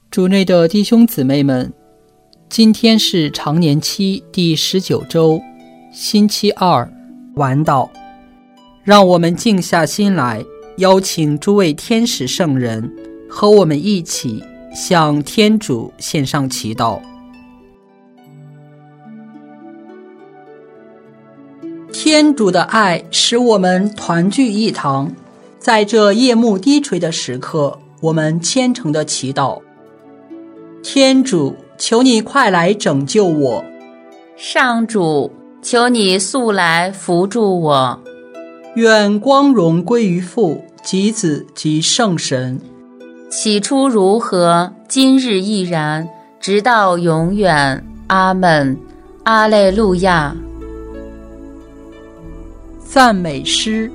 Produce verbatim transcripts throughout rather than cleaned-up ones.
主内的弟兄姊妹们，今天是常年期第十九周，星期二，晚祷。让我们静下心来，邀请诸位天使圣人和我们一起向天主献上祈祷。天主的爱使我们团聚一堂，在这夜幕低垂的时刻，我们虔诚的祈祷。天主，求你快来拯救我。 上主，求你速来扶助我。 愿光荣归于父及子及圣神， 起初如何，今日亦然，直到永远。阿们。阿肋路亚。 赞美诗。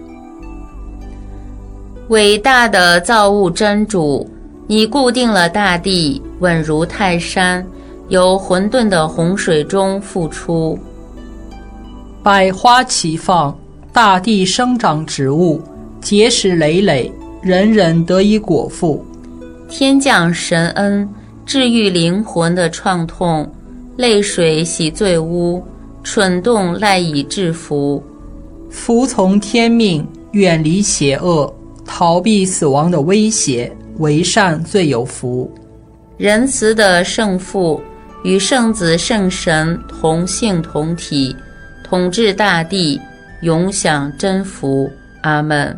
伟大的造物真主，你固定了大地，稳如泰山，由混沌的洪水中复出。 百花齐放，大地生长植物，结实累累，人人得以果腹。 天降神恩，治愈灵魂的创痛，泪水洗罪污，蠢动赖以制服。 服从天命，远离邪恶，逃避死亡的威胁，为善最有福。 仁慈的圣父与圣子圣神同性同体，统治大地，永享真福。阿们。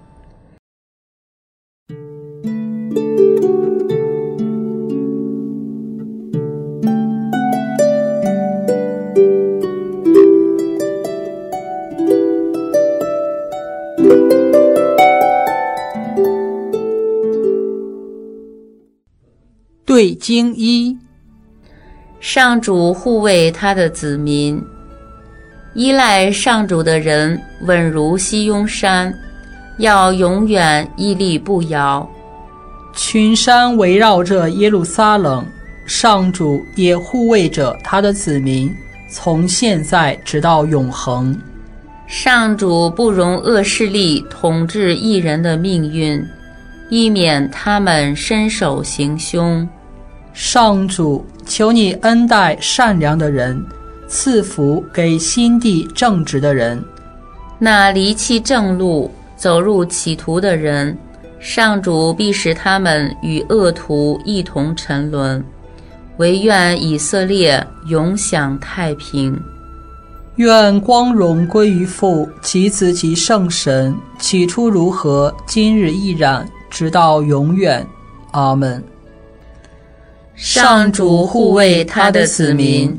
对经一。 上主护卫他的子民，依赖上主的人稳如西雍山，要永远屹立不摇。 群山围绕着耶路撒冷，上主也护卫着他的子民，从现在直到永恒。 上主不容恶势力统治一人的命运，以免他们伸手行凶。 上主，求你恩待善良的人，赐福给心地正直的人。 那离弃正路，走入歧途的人，上主必使他们与恶徒一同沉沦。惟愿以色列永享太平。 愿光荣归于父及子及圣神，起初如何，今日亦然，直到永远。阿们。 上主护卫他的子民。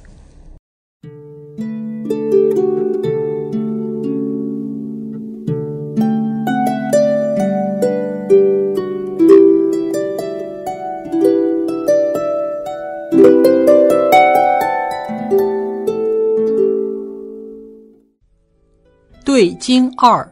对经二。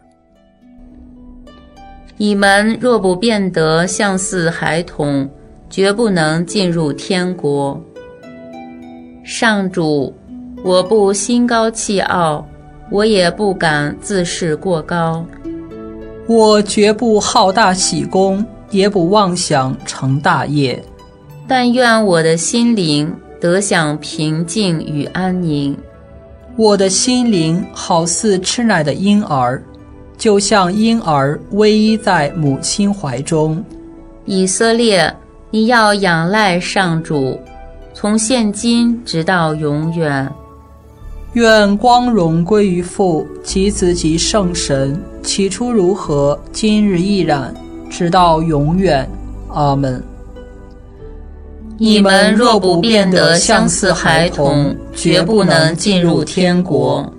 你们若不变得像似孩童，绝不能进入天国。上主，我不心高气傲，我也不敢自视过高。 我绝不好大喜功，也不妄想成大业。 但愿我的心灵得享平静与安宁。 我的心灵好似吃奶的婴儿，就像婴儿偎依在母亲怀中。 以色列，你要仰赖上主，从现今直到永远。 愿光荣归于父及子及圣神，起初如何，今日亦然，直到永远。阿们。 你们若不变得相似孩童，绝不能进入天国。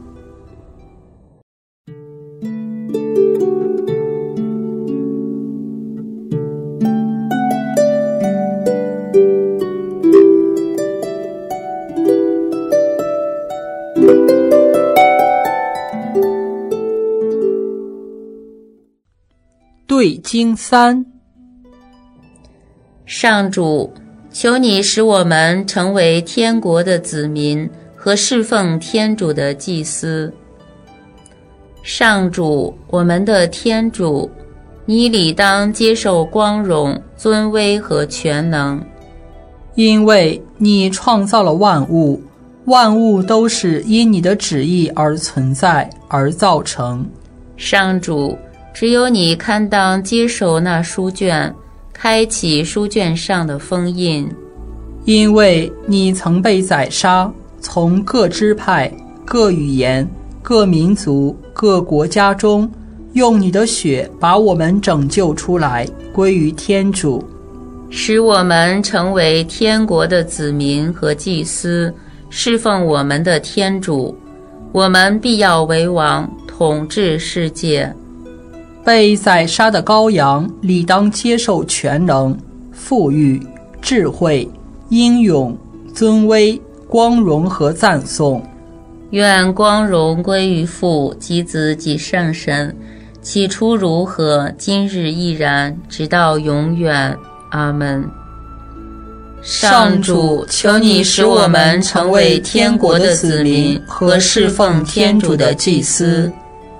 对经三。 上主，求你使我们成为天国的子民和侍奉天主的祭司。上主，我们的天主，你理当接受光荣、尊威和全能， 因为你创造了万物，万物都是因你的旨意而存在而造成。 上主，只有你堪当接受那书卷，开启书卷上的封印。 因为你曾被宰杀，从各支派、各语言、各民族、各国家中，用你的血把我们拯救出来，归于天主， 使我们成为天国的子民和祭司，侍奉我们的天主。我们必要为王，统治世界。 被宰杀的羔羊理当接受全能、富裕、智慧、英勇、尊威、光荣和赞颂。 愿光荣归于父及子及圣神，起初如何，今日亦然，直到永远。阿们。上主，求你使我们成为天国的子民和侍奉天主的祭司。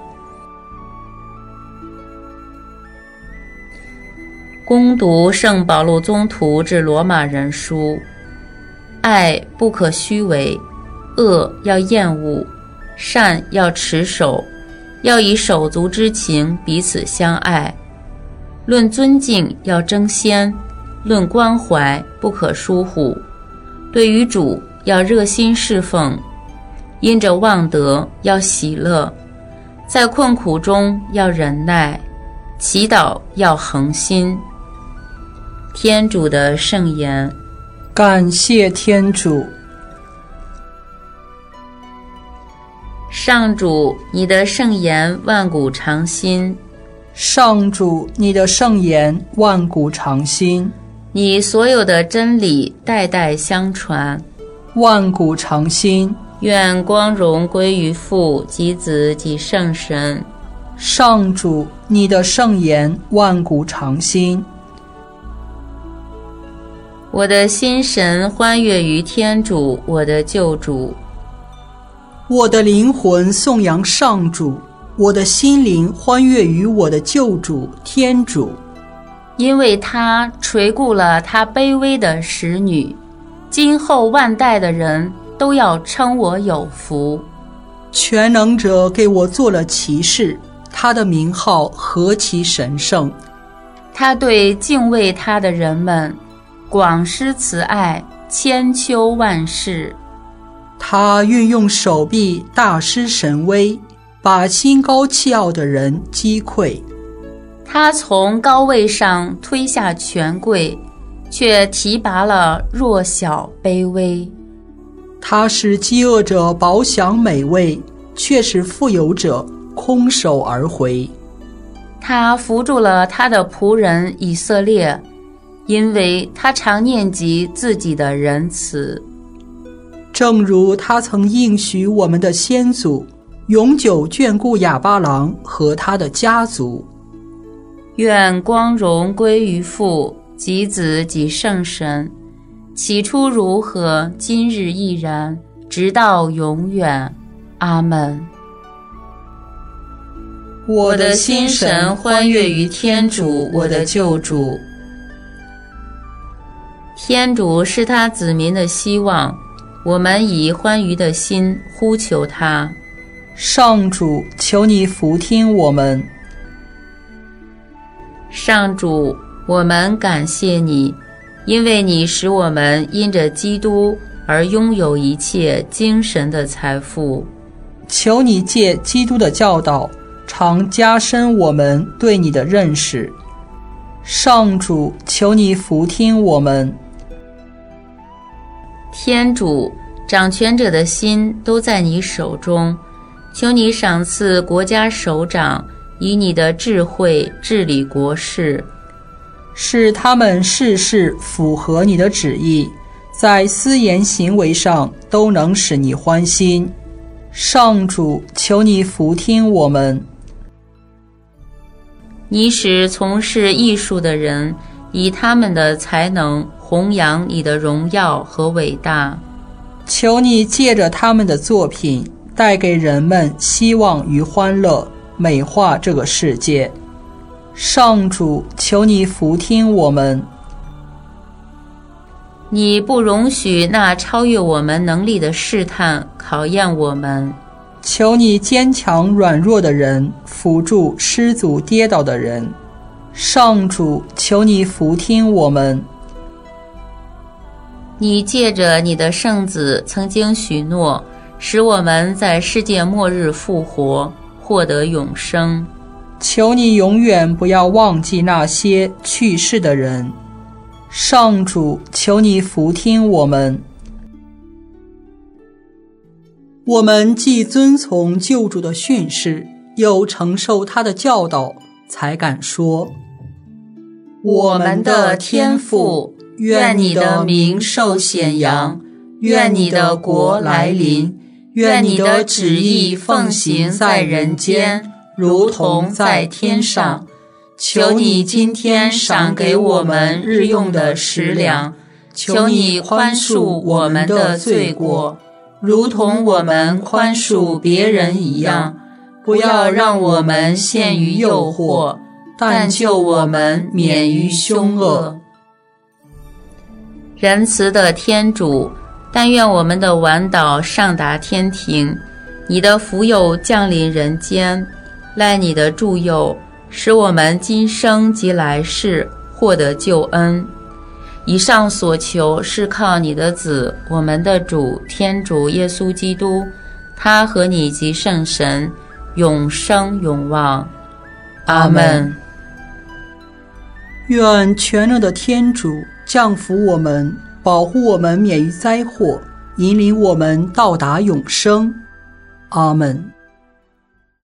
恭读圣保禄宗徒致罗马人书。爱不可虚伪，恶要厌恶，善要持守，要以手足之情彼此相爱。论尊敬要争先，论关怀不可疏忽。对于主要热心侍奉，因着望德要喜乐，在困苦中要忍耐，祈祷要恒心。天主的圣言。 感谢天主。 上主，你的圣言万古长新。 上主，你的圣言万古长新。 你所有的真理代代相传， 万古长新。 愿光荣归于父及子及圣神。 上主，你的圣言万古长新。 我的心神欢悦于天主，我的救主。 我的灵魂颂扬上主，我的心灵欢悦于我的救主天主。 因为他垂顾了他卑微的使女，今后万代的人都要称我有福。 全能者给我做了骑士，他的名号何其神圣。 他对敬畏他的人们广施慈爱，千秋万世。 他运用手臂大施神威，把心高气傲的人击溃。 他从高位上推下权贵，却提拔了弱小卑微。 他使饥饿者饱享美味，却使富有者空手而回。 他扶助了他的仆人以色列，因为他常念及自己的仁慈。 正如他曾应许我们的先祖，永久眷顾亚巴郎和他的家族。 愿光荣归于父及子及圣神，起初如何，今日亦然，直到永远。阿们。我的心神欢悦于天主，我的救主。天主是他子民的希望，我们以欢愉的心呼求他。 上主，求你俯听我们。 上主，我们感谢你，因为你使我们因着基督而拥有一切精神的财富。 求你借基督的教导，常加深我们对你的认识。上主，求你俯听我们。 天主，掌权者的心都在你手中，求你赏赐国家首长以你的智慧治理国事， 使他们事事符合你的旨意，在思言行为上都能使你欢心。上主，求你俯听我们。 你使从事艺术的人以他们的才能弘扬你的荣耀和伟大。 求你借着他们的作品带给人们希望与欢乐，美化这个世界。上主，求你俯听我们。 你不容许那超越我们能力的试探考验我们。 求你坚强软弱的人，扶助失足跌倒的人。上主，求你俯听我们。 你借着你的圣子曾经许诺，使我们在世界末日复活，获得永生。 求你永远不要忘记那些去世的人。上主，求你俯听我们。我们既遵从救主的训示，又承受他的教导，才敢说： 我们的天父，愿你的名受显扬，愿你的国来临，愿你的旨意奉行在人间，如同在天上。求你今天赏给我们日用的食粮，求你宽恕我们的罪过，如同我们宽恕别人一样，不要让我们陷于诱惑，但救我们免于凶恶。仁慈的天主，但愿我们的晚祷上达天庭，你的福佑降临人间，赖你的助佑，使我们今生及来世获得救恩。以上所求是靠你的子，我们的主天主耶稣基督，他和你及圣神永生永望。阿们。 愿全能的天主降福我们，保护我们免于灾祸，引领我们到达永生。阿们。